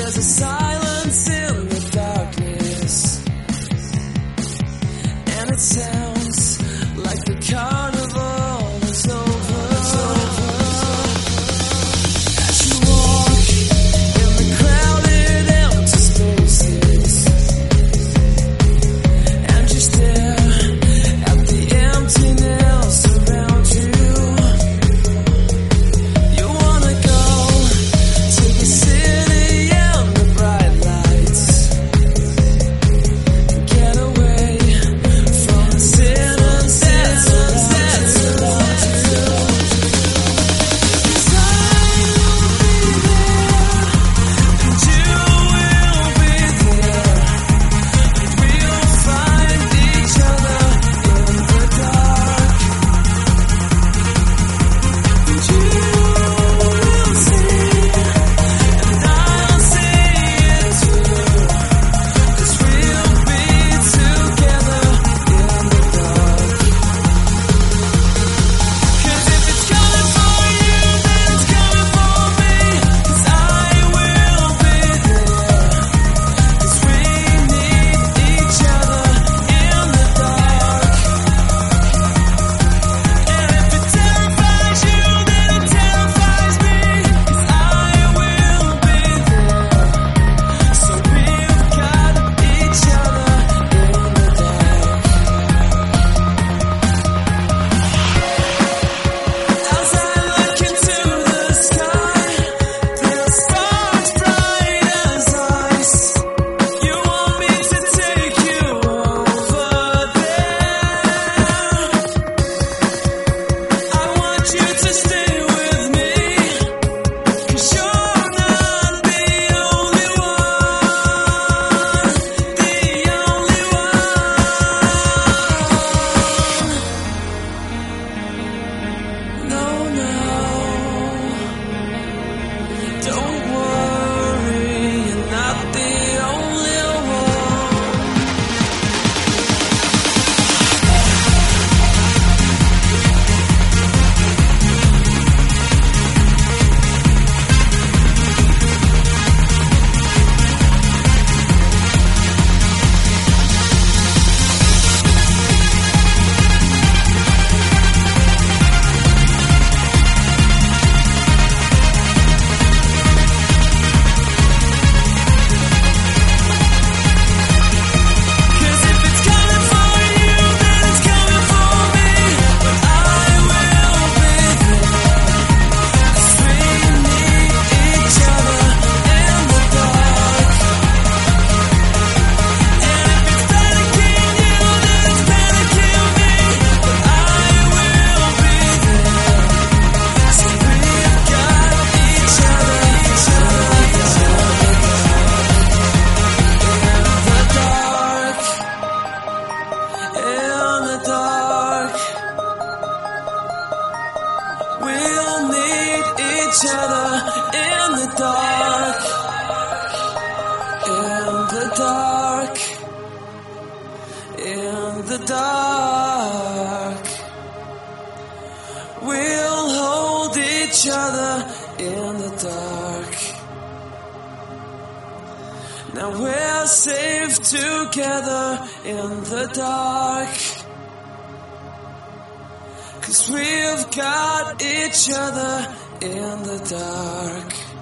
There's a silence in the darkness, and it sounds like the carnival is over. As you walk in the crowded empty spaces, and you stare at the emptiness around you, you wanna go to the city and the bright lights, get away from the sin and death around you. 'Cause I will be there, and you will be there, and we'll find each other in the dark. And you will see, and I'll see it too, 'cause we'll be together in the dark. 'Cause if it's coming for you, then it's coming for me, 'cause I will be there, 'cause we need each other in the dark. And if it terrifies you, then it terrifies me, 'cause I will be there, so we've got each other in the dark. As I look into the sky, the stars bright as ice. You want me to take you over there. I want you to stay with me, 'cause you're not the only one, the only one. No, don't worry, you're not the only one. Cause if it's coming for you, then it's coming for me, but I will be there, 'cause we need each other in the dark. And if it's panicking you, then it's panicking me, but I will be there, so we've got each other in the dark. In the dark, we'll need each other in the dark. In the dark, in the dark, we'll hold each other in the dark. Now we're safe together in the dark, 'cause we've got each other in the dark.